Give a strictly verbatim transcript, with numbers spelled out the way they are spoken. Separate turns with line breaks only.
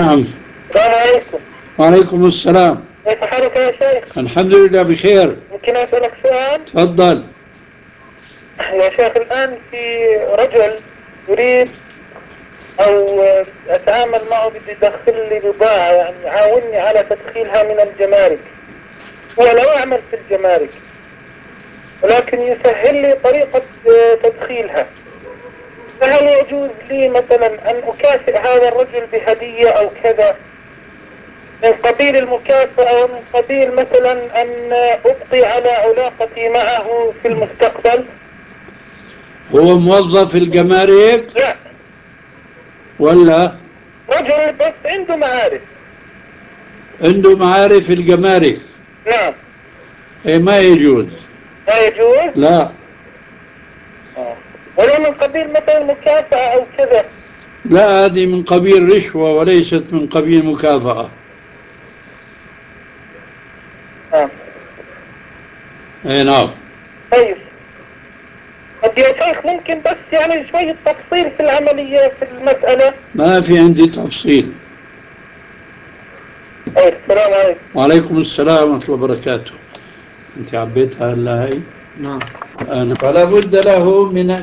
نعم.
السلام عليكم.
وعليكم السلام.
كيف حالك يا شيخ؟
الحمد لله بخير.
ممكن أسألك سؤال؟
تفضل.
يا شيخ الآن في رجل يريد أو أتعامل معه بدي يدخل لي بضاعة، يعني يعاونني على تدخيلها من الجمارك. هو لا يعمل في الجمارك ولكن يسهل لي طريقة تدخيلها. فهل يجوز لي مثلا أن أكافئ هذا الرجل بهدية أو كذا من قبيل المكافأة ومن قبيل مثلا أن أبقي على علاقتي معه في المستقبل؟
هو موظف في الجمارك
لا،
ولا
رجل بس عنده معارف.
عنده معارف في الجمارك؟
نعم.
إيه ما يجوز.
لا يجوز؟
لا.
آه. ولو من قبيل مثلا مكافأة أو كذا؟
لا، هذه من قبيل رشوة وليست من قبيل مكافأة.
آه.
اي نعم.
طيب. طب يا شيخ ممكن بس يعني شوية تفصيل في العملية في المسألة؟
ما في عندي تفصيل.
طيب، السلام عليكم.
وعليكم السلام ورحمة الله وبركاته. انت عبيتها هلا هي؟
نعم.
أنا فلا بد له من